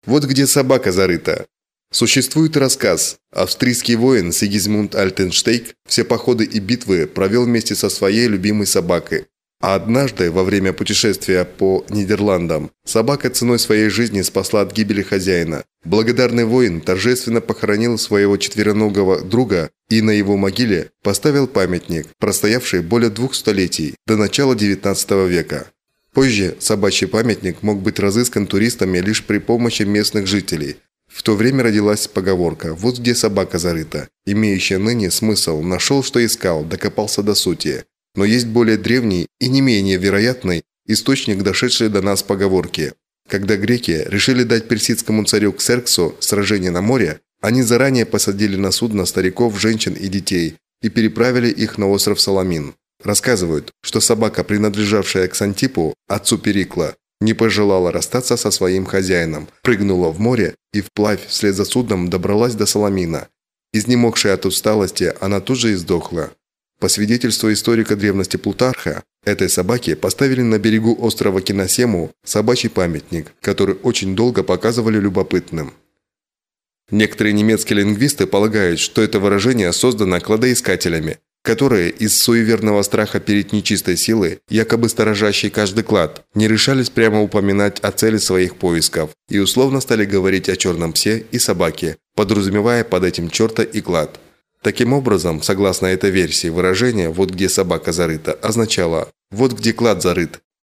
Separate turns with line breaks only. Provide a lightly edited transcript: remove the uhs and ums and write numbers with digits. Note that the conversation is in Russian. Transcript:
Вот где собака зарыта. Существует рассказ. Австрийский воин Сигизмунд Альтенштейн все походы и битвы провел вместе со своей любимой собакой. А однажды, во время путешествия по Нидерландам, собака ценой своей жизни спасла от гибели хозяина. Благодарный воин торжественно похоронил своего четвероногого друга и на его могиле поставил памятник, простоявший более 2 столетий, до начала XIX века. Позже собачий памятник мог быть разыскан туристами лишь при помощи местных жителей. В то время родилась поговорка «Вот где собака зарыта», имеющая ныне смысл «нашел, что искал, докопался до сути». Но есть более древний и не менее вероятный источник, дошедший до нас поговорки. Когда греки решили дать персидскому царю Ксерксу сражение на море, они заранее посадили на судно стариков, женщин и детей и переправили их на остров Саламин. Рассказывают, что собака, принадлежавшая Ксантипу, отцу Перикла, не пожелала расстаться со своим хозяином, прыгнула в море и вплавь вслед за судном добралась до Саламина. Изнемогшая от усталости, она тут же и сдохла. По свидетельству историка древности Плутарха, этой собаке поставили на берегу острова Киносему собачий памятник, который очень долго показывали любопытным. Некоторые немецкие лингвисты полагают, что это выражение создано кладоискателями, которые из суеверного страха перед нечистой силой, якобы сторожащей каждый клад, не решались прямо упоминать о цели своих поисков и условно стали говорить о черном псе и собаке, подразумевая под этим черта и клад. Таким образом, согласно этой версии, выражение «вот где собака зарыта» означало «вот где клад зарыт»,